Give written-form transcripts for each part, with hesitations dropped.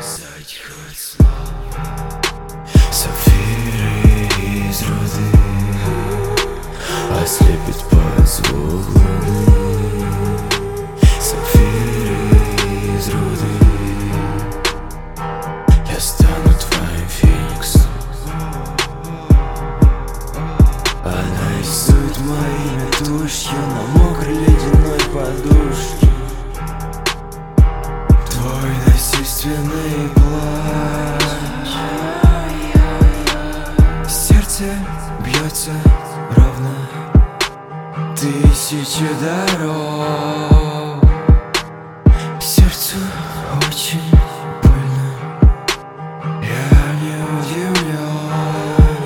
сказать хоть слово. Сапфиры из руды ослепит под звук луны. Сапфиры из руды. Я стану твоим фениксом. Она рисует мое имя тушью на мокрой ледяной подушке. Твой насильственный плач. Сердце бьется ровно тысячи дорог. Сердцу очень больно. Я не удивлен.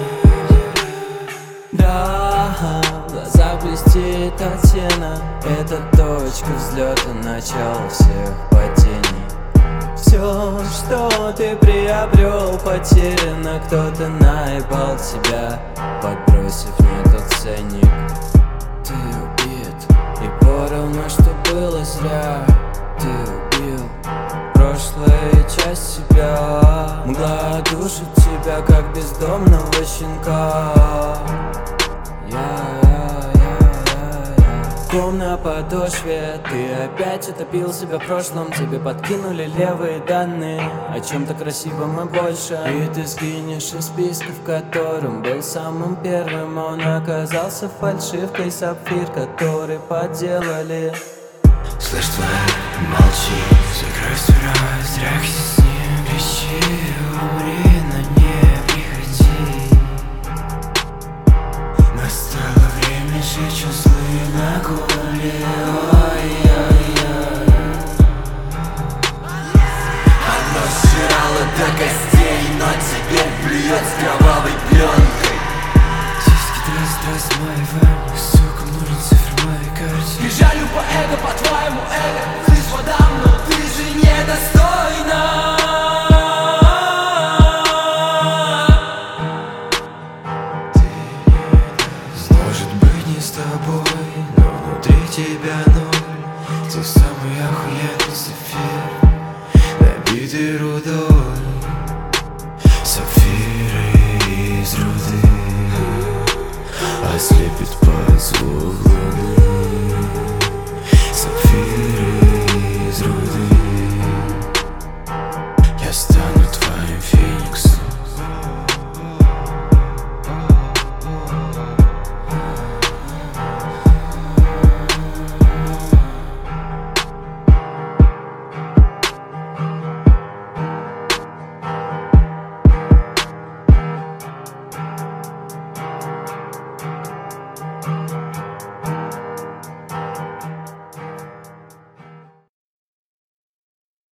Да, в глазах блестит от сена. Это точка взлета, начало всех падений. Все, что ты приобрел, потеряно. Кто-то наебал тебя, подбросив не тот ценник. Ты убит, и поровну, что было зря. Ты убил прошлая часть себя. Мгла душит тебя, как бездомного щенка. Ком на подошве, ты опять утопил себя в прошлом. Тебе подкинули левые данные о чем-то красивом и больше. И ты сгинешь из списка, в котором был самым первым. Он оказался фальшивкой, сапфир, который подделали. Слышь, тварь, молчи, закрой свой рот, трахайся с ним, кричи, умри, но не приходи. Настало время сжечь узлы на горле. Ой-ой-ой. Оно сжирало до костей, но теперь блюет с кровавой пленкой. Тиски дрозд моей ванне, сука, нужен цифр моей карте. Бежали по эго, по твоему эго. Слышь, мадам, но ты же недостойна. Может быть не с тобой, но внутри тебя ноль. Ты самый охуенный сапфир, набитый рудой. Сапфиры из руды ослепит под звук луны.